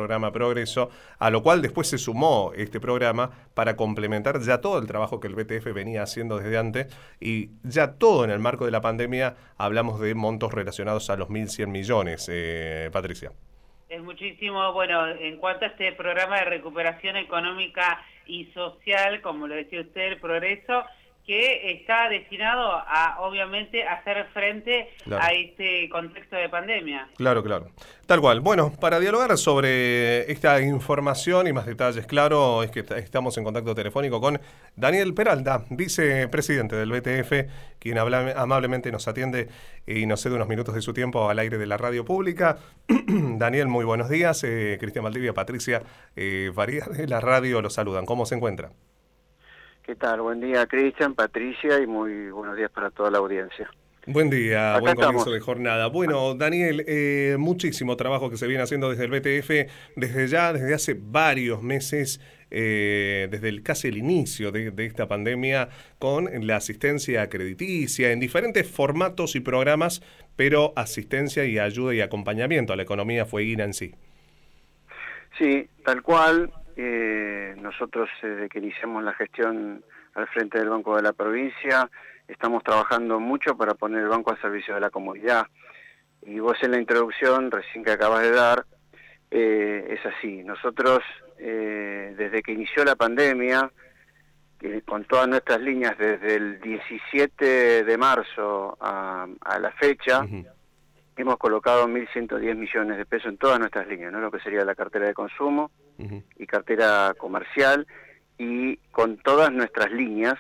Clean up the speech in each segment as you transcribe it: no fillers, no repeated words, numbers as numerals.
programa Progreso, a lo cual después se sumó este programa para complementar ya todo el trabajo que el BTF venía haciendo desde antes, y ya todo en el marco de la pandemia hablamos de montos relacionados a los 1.100 millones, Patricia. Es muchísimo. Bueno, en cuanto a este programa de recuperación económica y social, como lo decía usted, el Progreso, que está destinado a, obviamente, hacer frente a este contexto de pandemia. Claro. Tal cual. Bueno, para dialogar sobre esta información y más detalles, claro, es que estamos en contacto telefónico con Daniel Peralta, vicepresidente del BTF, quien amablemente nos atiende y nos cede unos minutos de su tiempo al aire de la radio pública. Daniel, muy buenos días. Cristian Valdivia, Patricia Faría de la radio los saludan. ¿Cómo se encuentra? ¿Qué tal? Buen día, Cristian, Patricia, y muy buenos días para toda la audiencia. Buen día, buen comienzo de jornada. Bueno, Daniel, muchísimo trabajo que se viene haciendo desde el BTF, desde hace varios meses, desde casi el inicio de esta pandemia, con la asistencia crediticia en diferentes formatos y programas, pero asistencia y ayuda y acompañamiento a la economía fueguina en sí. Sí, tal cual. Nosotros, desde que iniciamos la gestión al frente del Banco de la Provincia, estamos trabajando mucho para poner el banco al servicio de la comunidad. Y vos en la introducción, recién que acabas de dar, es así. Nosotros, desde que inició la pandemia, con todas nuestras líneas, desde el 17 de marzo a la fecha, hemos colocado 1.110 millones de pesos en todas nuestras líneas, ¿no? Lo que sería la cartera de consumo y cartera comercial, y con todas nuestras líneas,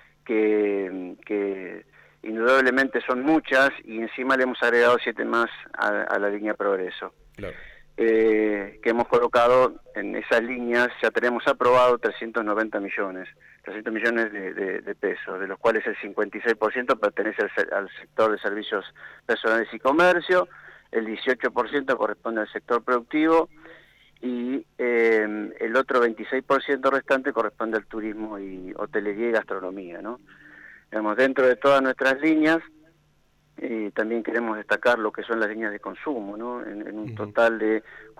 que indudablemente son muchas, y encima le hemos agregado 7 más a la línea Progreso. Claro. Que hemos colocado en esas líneas, ya tenemos aprobado 390 millones, 300 millones de pesos, de los cuales el 56% pertenece al sector de servicios personales y comercio, el 18% corresponde al sector productivo, y el otro 26% restante corresponde al turismo y hotelería y gastronomía, ¿no? Digamos, dentro de todas nuestras líneas, también queremos destacar lo que son las líneas de consumo, ¿no? En un total de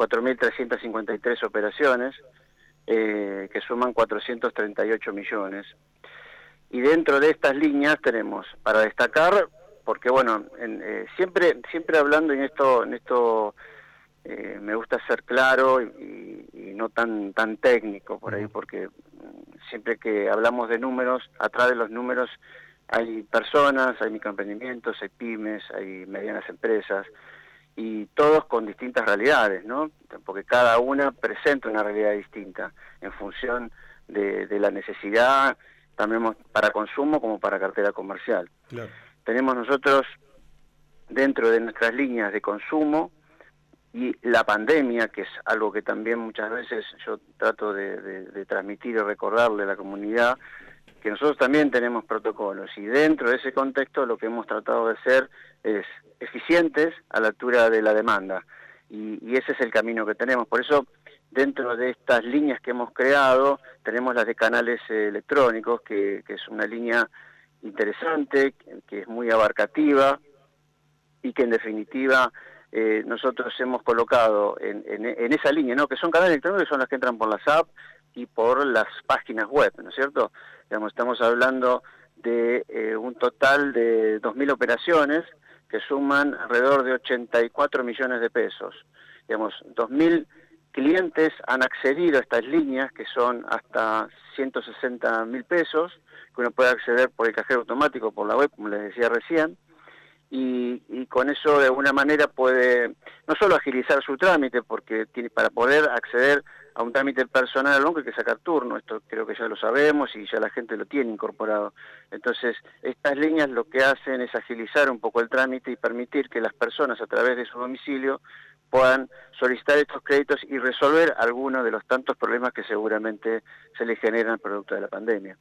4.353 operaciones, que suman 438 millones. Y dentro de estas líneas tenemos, para destacar, porque bueno, siempre hablando en esto me gusta ser claro y no tan técnico por ahí, porque siempre que hablamos de números, atrás de los números hay personas, hay microemprendimientos, hay pymes, hay medianas empresas, y todos con distintas realidades, ¿no? Porque cada una presenta una realidad distinta en función de la necesidad, también para consumo como para cartera comercial. Claro. Tenemos nosotros, dentro de nuestras líneas de consumo, y la pandemia, que es algo que también muchas veces yo trato de transmitir y recordarle a la comunidad, que nosotros también tenemos protocolos, y dentro de ese contexto lo que hemos tratado de ser es eficientes a la altura de la demanda, y ese es el camino que tenemos. Por eso, dentro de estas líneas que hemos creado, tenemos las de canales electrónicos, que es una línea interesante, que es muy abarcativa, y que en definitiva nosotros hemos colocado en esa línea, ¿no? Que son canales electrónicos, que son las que entran por las apps y por las páginas web, ¿no es cierto? Digamos, estamos hablando de un total de 2.000 operaciones que suman alrededor de 84 millones de pesos. Digamos, 2.000 clientes han accedido a estas líneas, que son hasta 160.000 pesos, que uno puede acceder por el cajero automático, por la web, como les decía recién, y con eso de alguna manera puede no solo agilizar su trámite, porque para poder acceder a un trámite personal al banco hay que sacar turno, esto creo que ya lo sabemos y ya la gente lo tiene incorporado. Entonces, estas líneas lo que hacen es agilizar un poco el trámite y permitir que las personas a través de su domicilio puedan solicitar estos créditos y resolver algunos de los tantos problemas que seguramente se les generan producto de la pandemia.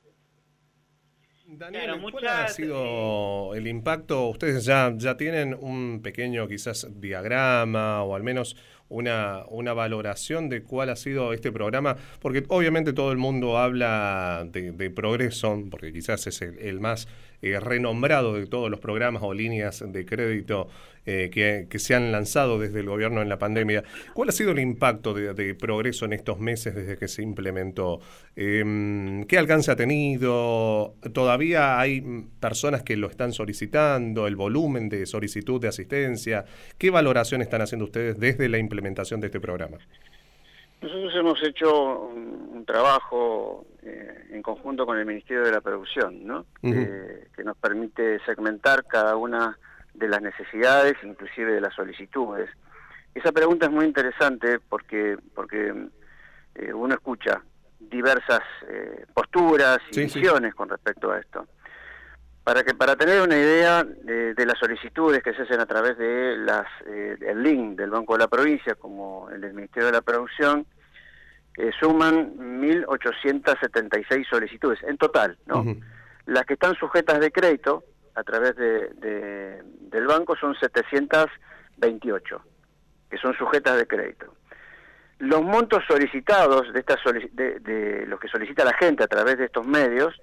Daniel, ¿cuál ha sido el impacto? Ustedes ya tienen un pequeño quizás diagrama o al menos una valoración de cuál ha sido este programa, porque obviamente todo el mundo habla de Progreso, porque quizás es el más renombrado de todos los programas o líneas de crédito que se han lanzado desde el gobierno en la pandemia. ¿Cuál ha sido el impacto de Progreso en estos meses desde que se implementó? ¿Qué alcance ha tenido? ¿Todavía hay personas que lo están solicitando? ¿El volumen de solicitud de asistencia? ¿Qué valoración están haciendo ustedes desde la implementación de este programa? Nosotros hemos hecho un trabajo en conjunto con el Ministerio de la Producción, ¿no? Que nos permite segmentar cada una de las necesidades, inclusive de las solicitudes. Esa pregunta es muy interesante porque uno escucha diversas posturas y visiones con respecto a esto. Para tener una idea de las solicitudes que se hacen a través de el link del Banco de la Provincia, como el del Ministerio de la Producción, suman 1.876 solicitudes en total, ¿no? Las que están sujetas de crédito a través del banco son 728, que son sujetas de crédito. Los montos solicitados de los que solicita la gente a través de estos medios,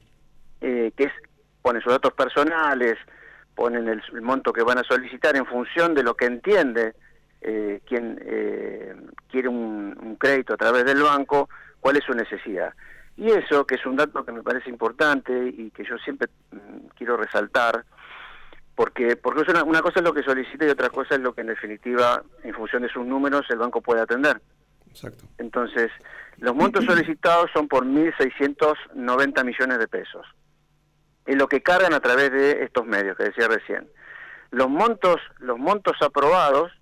ponen sus datos personales, ponen el monto que van a solicitar en función de lo que entiende quien quiere un crédito a través del banco, cuál es su necesidad. Y eso, que es un dato que me parece importante y que yo siempre quiero resaltar, porque una cosa es lo que solicita y otra cosa es lo que en definitiva, en función de sus números, el banco puede atender. Exacto. Entonces, los montos solicitados son por 1.690 millones de pesos. Es lo que cargan a través de estos medios que decía recién. Los montos aprobados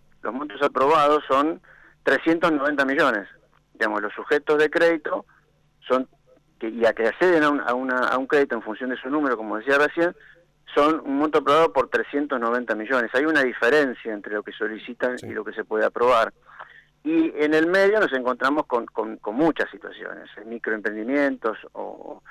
son 390 millones. Digamos, los sujetos de crédito y a que acceden a un crédito en función de su número, como decía recién, son un monto aprobado por 390 millones. Hay una diferencia entre lo que solicitan y lo que se puede aprobar. Y en el medio nos encontramos con muchas situaciones, microemprendimientos o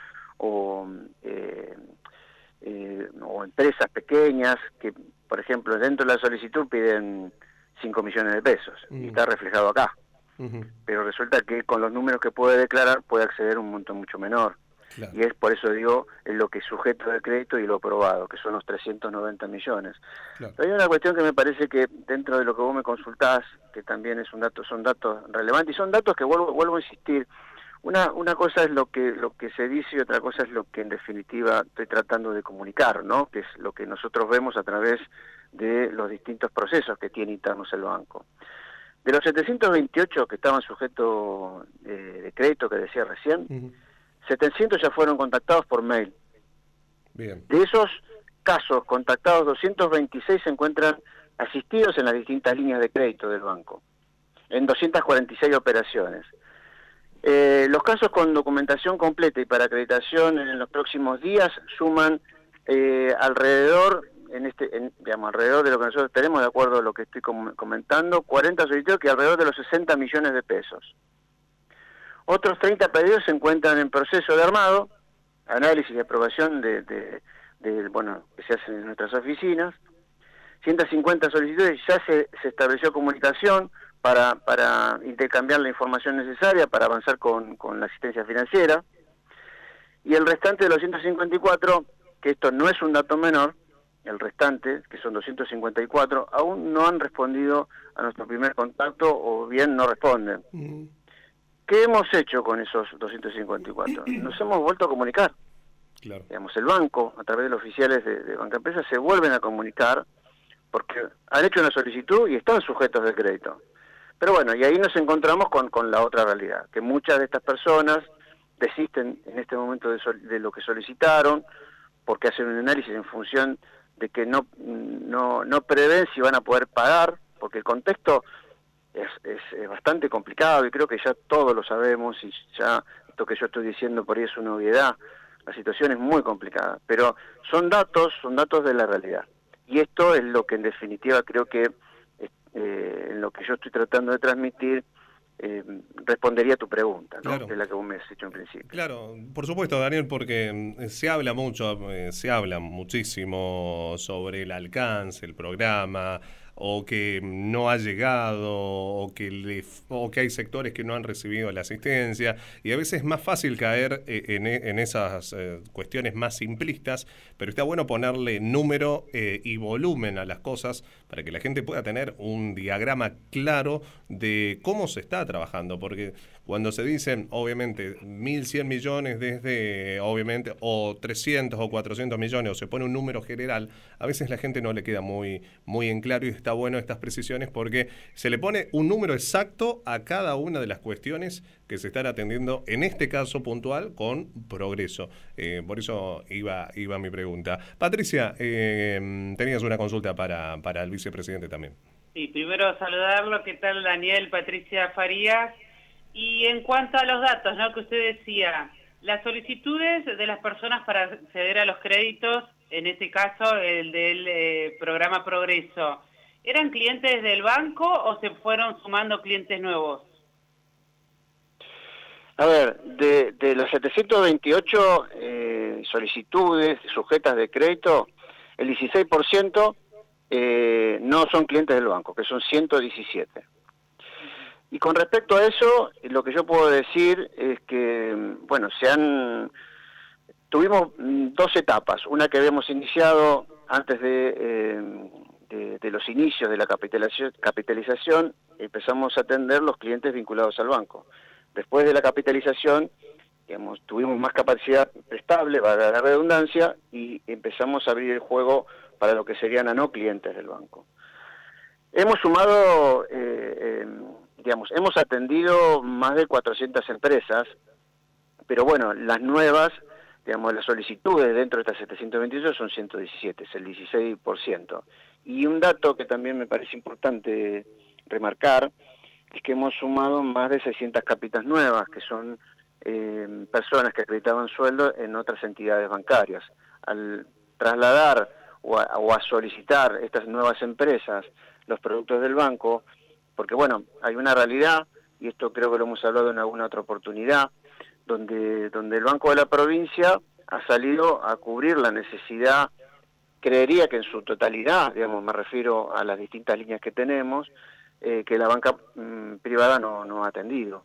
empresas pequeñas que, por ejemplo, dentro de la solicitud piden 5 millones de pesos y está reflejado acá. Pero resulta que con los números que puede declarar puede acceder a un monto mucho menor. Claro. Y es por eso digo, es lo que es sujeto de crédito y lo aprobado, que son los 390 millones. Claro. Pero hay una cuestión que me parece que dentro de lo que vos me consultás, que también son datos relevantes, y son datos que vuelvo a insistir. Una cosa es lo que se dice y otra cosa es lo que en definitiva estoy tratando de comunicar, ¿no? Que es lo que nosotros vemos a través de los distintos procesos que tiene internos el banco. De los 728 que estaban sujetos de crédito que decía recién, 700 ya fueron contactados por mail. Bien. De esos casos contactados, 226 se encuentran asistidos en las distintas líneas de crédito del banco, en 246 operaciones. Los casos con documentación completa y para acreditación en los próximos días suman alrededor de lo que nosotros tenemos, de acuerdo a lo que estoy comentando, 40 solicitudes, que alrededor de los 60 millones de pesos. Otros 30 pedidos se encuentran en proceso de armado, análisis y aprobación que se hacen en nuestras oficinas. 150 solicitudes, ya se estableció comunicación para intercambiar la información necesaria para avanzar con la asistencia financiera. Y el restante de los 154, que esto no es un dato menor, el restante, que son 254, aún no han respondido a nuestro primer contacto o bien no responden. ¿Qué hemos hecho con esos 254? Nos hemos vuelto a comunicar. Claro. Digamos, el banco, a través de los oficiales de Banca Empresa, se vuelven a comunicar porque han hecho una solicitud y están sujetos de crédito. Pero bueno, y ahí nos encontramos con la otra realidad, que muchas de estas personas desisten en este momento de lo que solicitaron, porque hacen un análisis en función de que no prevén si van a poder pagar, porque el contexto es bastante complicado y creo que ya todos lo sabemos y ya esto que yo estoy diciendo por ahí es una obviedad. La situación es muy complicada, pero son datos de la realidad. Y esto es lo que en definitiva creo que en lo que yo estoy tratando de transmitir respondería a tu pregunta, ¿no? Claro. De la que vos me has hecho en principio. Claro, por supuesto, Daniel, porque se habla muchísimo sobre el alcance, el programa. o que no ha llegado, o que hay sectores que no han recibido la asistencia, y a veces es más fácil caer en esas cuestiones más simplistas, pero está bueno ponerle número y volumen a las cosas para que la gente pueda tener un diagrama claro de cómo se está trabajando, porque cuando se dicen, obviamente, 1.100 millones desde, obviamente, o 300 o 400 millones, o se pone un número general, a veces la gente no le queda muy en claro, y está bueno estas precisiones porque se le pone un número exacto a cada una de las cuestiones que se están atendiendo, en este caso puntual, con Progreso. Por eso iba mi pregunta. Patricia, tenías una consulta para el vicepresidente también. Sí, primero saludarlo. ¿Qué tal, Daniel? Patricia Farías. Y en cuanto a los datos, ¿no?, que usted decía, las solicitudes de las personas para acceder a los créditos, en este caso el del programa Progreso, ¿eran clientes del banco o se fueron sumando clientes nuevos? A ver, de los 728 solicitudes sujetas de crédito, el 16% no son clientes del banco, que son 117. Y con respecto a eso, lo que yo puedo decir es que, bueno, tuvimos dos etapas. Una que habíamos iniciado antes de los inicios de la capitalización, empezamos a atender los clientes vinculados al banco. Después de la capitalización, digamos, tuvimos más capacidad prestable, para la redundancia, y empezamos a abrir el juego para lo que serían a no clientes del banco. Hemos sumado, hemos atendido más de 400 empresas, pero bueno, las nuevas, digamos, las solicitudes dentro de estas 728 son 117, es el 16%. Y un dato que también me parece importante remarcar es que hemos sumado más de 600 capitas nuevas, que son personas que acreditaban sueldo en otras entidades bancarias. Al trasladar o a solicitar estas nuevas empresas los productos del banco, porque bueno, hay una realidad, y esto creo que lo hemos hablado en alguna otra oportunidad, donde el Banco de la Provincia ha salido a cubrir la necesidad, creería que en su totalidad, digamos, me refiero a las distintas líneas que tenemos, que la banca privada no ha atendido.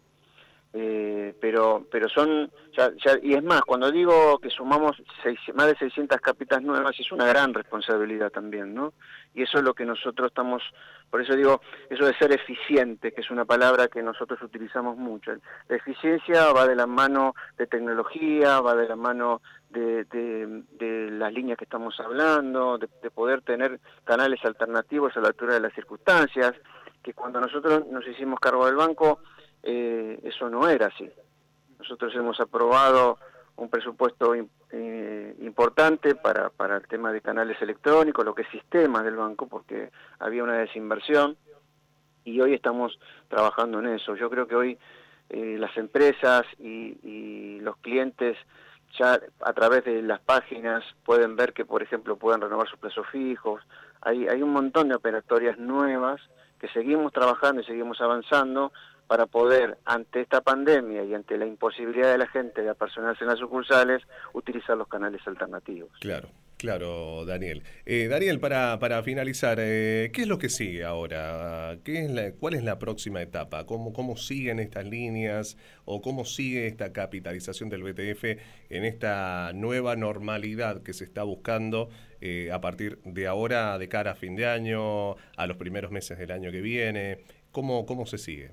Pero son, y es más, cuando digo que sumamos más de 600 capitas nuevas, es una gran responsabilidad también, ¿no? Y eso es lo que nosotros estamos, por eso digo, eso de ser eficiente, que es una palabra que nosotros utilizamos mucho. La eficiencia va de la mano de tecnología, va de la mano de las líneas que estamos hablando, de poder tener canales alternativos a la altura de las circunstancias, que cuando nosotros nos hicimos cargo del banco, eso no era así. Nosotros hemos aprobado un presupuesto importante para el tema de canales electrónicos, lo que es sistemas del banco, porque había una desinversión, y hoy estamos trabajando en eso. Yo creo que hoy las empresas y los clientes ya a través de las páginas pueden ver que, por ejemplo, pueden renovar sus plazos fijos. Hay un montón de operatorias nuevas que seguimos trabajando y seguimos avanzando para poder, ante esta pandemia y ante la imposibilidad de la gente de apersonarse en las sucursales, utilizar los canales alternativos. Claro, Daniel. Daniel, para finalizar, ¿qué es lo que sigue ahora? ¿Cuál es la próxima etapa? ¿Cómo siguen estas líneas o cómo sigue esta capitalización del BTF en esta nueva normalidad que se está buscando a partir de ahora, de cara a fin de año, a los primeros meses del año que viene? ¿Cómo se sigue?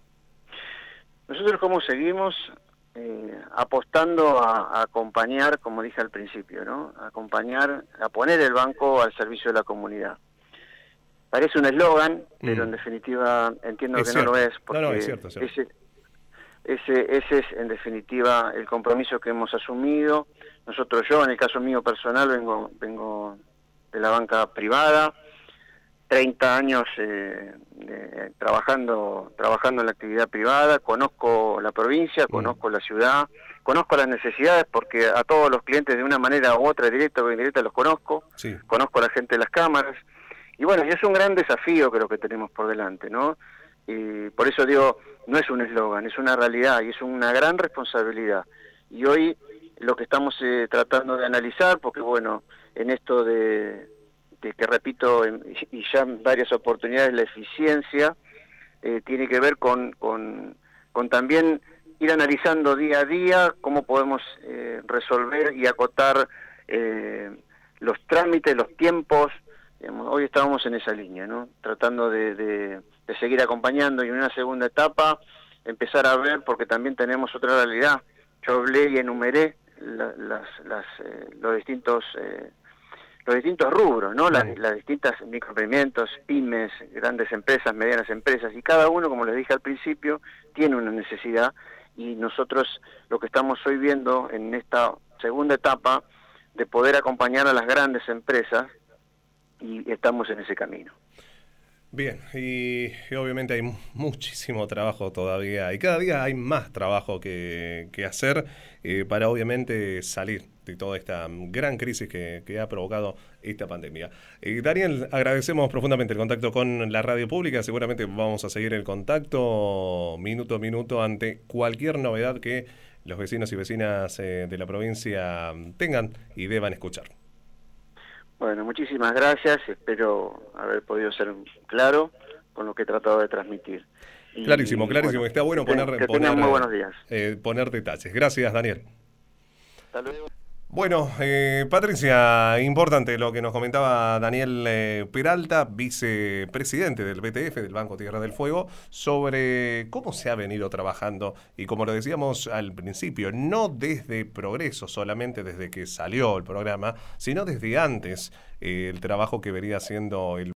Nosotros cómo seguimos apostando a acompañar, como dije al principio, ¿no? A poner el banco al servicio de la comunidad. Parece un eslogan, pero en definitiva entiendo que no lo es, porque es cierto. Ese es en definitiva el compromiso que hemos asumido. Yo en el caso mío personal vengo de la banca privada, 30 años trabajando en la actividad privada, conozco la provincia, conozco la ciudad, conozco las necesidades, porque a todos los clientes de una manera u otra, directa o indirecta, los conozco, sí. Conozco a la gente de las cámaras, y bueno, y es un gran desafío creo que tenemos por delante, ¿no? Y por eso digo, no es un eslogan, es una realidad, y es una gran responsabilidad. Y hoy lo que estamos tratando de analizar, porque bueno, en esto de que repito, y ya en varias oportunidades, la eficiencia tiene que ver con también ir analizando día a día cómo podemos resolver y acotar los trámites, los tiempos. Hoy estábamos en esa línea, ¿no? Tratando de seguir acompañando, y en una segunda etapa empezar a ver, porque también tenemos otra realidad. Yo hablé y enumeré los distintos rubros, ¿no? Las distintas microemprendimientos, pymes, grandes empresas, medianas empresas, y cada uno, como les dije al principio, tiene una necesidad, y nosotros lo que estamos hoy viendo en esta segunda etapa de poder acompañar a las grandes empresas, y estamos en ese camino. Bien, y obviamente hay muchísimo trabajo todavía, y cada día hay más trabajo que hacer para obviamente salir de toda esta gran crisis que ha provocado esta pandemia. Daniel, agradecemos profundamente el contacto con la radio pública. Seguramente vamos a seguir el contacto minuto a minuto ante cualquier novedad que los vecinos y vecinas de la provincia tengan y deban escuchar. Bueno, muchísimas gracias. Espero haber podido ser claro con lo que he tratado de transmitir. Clarísimo. Bueno, está bueno tengan muy buenos días. Poner detalles. Gracias, Daniel. Hasta luego. Bueno, Patricia, importante lo que nos comentaba Daniel Peralta, vicepresidente del BTF, del Banco Tierra del Fuego, sobre cómo se ha venido trabajando, y como lo decíamos al principio, no desde Progreso solamente desde que salió el programa, sino desde antes, el trabajo que venía haciendo el